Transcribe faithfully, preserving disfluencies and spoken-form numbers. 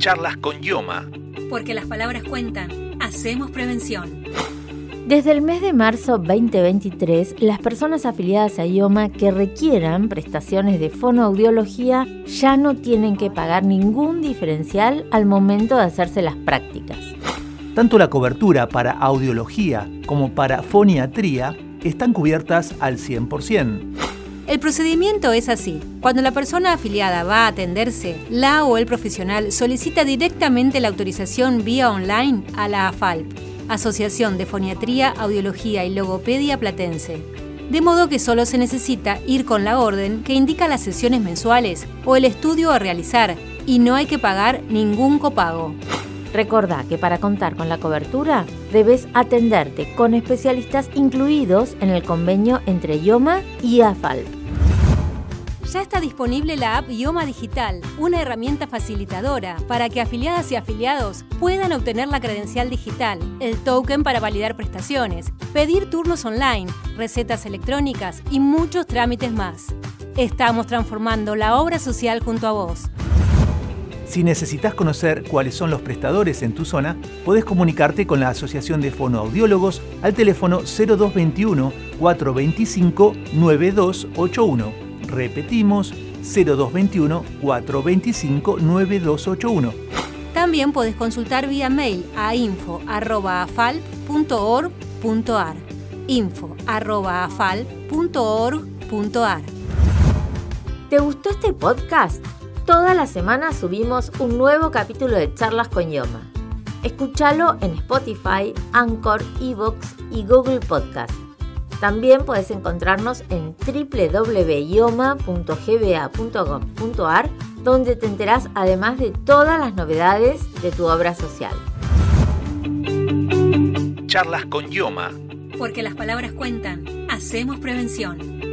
Charlas con Ioma. Porque las palabras cuentan. Hacemos prevención. Desde el mes de marzo veinte veintitrés, las personas afiliadas a Ioma que requieran prestaciones de fonoaudiología ya no tienen que pagar ningún diferencial al momento de hacerse las prácticas. Tanto la cobertura para audiología como para foniatría están cubiertas al cien por ciento. El procedimiento es así. Cuando la persona afiliada va a atenderse, la o el profesional solicita directamente la autorización vía online a la AFALP, Asociación de Foniatría, Audiología y Logopedia Platense. De modo que solo se necesita ir con la orden que indica las sesiones mensuales o el estudio a realizar y no hay que pagar ningún copago. Recordá que para contar con la cobertura debes atenderte con especialistas incluidos en el convenio entre Ioma y AFALP. Ya está disponible la app Ioma Digital, una herramienta facilitadora para que afiliadas y afiliados puedan obtener la credencial digital, el token para validar prestaciones, pedir turnos online, recetas electrónicas y muchos trámites más. Estamos transformando la obra social junto a vos. Si necesitas conocer cuáles son los prestadores en tu zona, podés comunicarte con la Asociación de Fonoaudiólogos al teléfono cero dos veintiuno, cuatrocientos veinticinco, noventa y dos ochenta y uno. Repetimos, cero dos veintiuno, cuatrocientos veinticinco, noventa y dos ochenta y uno. También podés consultar vía mail a info arroba afalp punto org punto ar. info arroba afalp punto org punto ar. ¿Te gustó este podcast? Toda la semana subimos un nuevo capítulo de Charlas con Ioma. Escúchalo en Spotify, Anchor, iVoox y Google Podcast. También podés encontrarnos en doble u doble u doble u punto ioma punto g b a punto gov punto ar, donde te enterás además de todas las novedades de tu obra social. Charlas con Ioma. Porque las palabras cuentan. Hacemos prevención.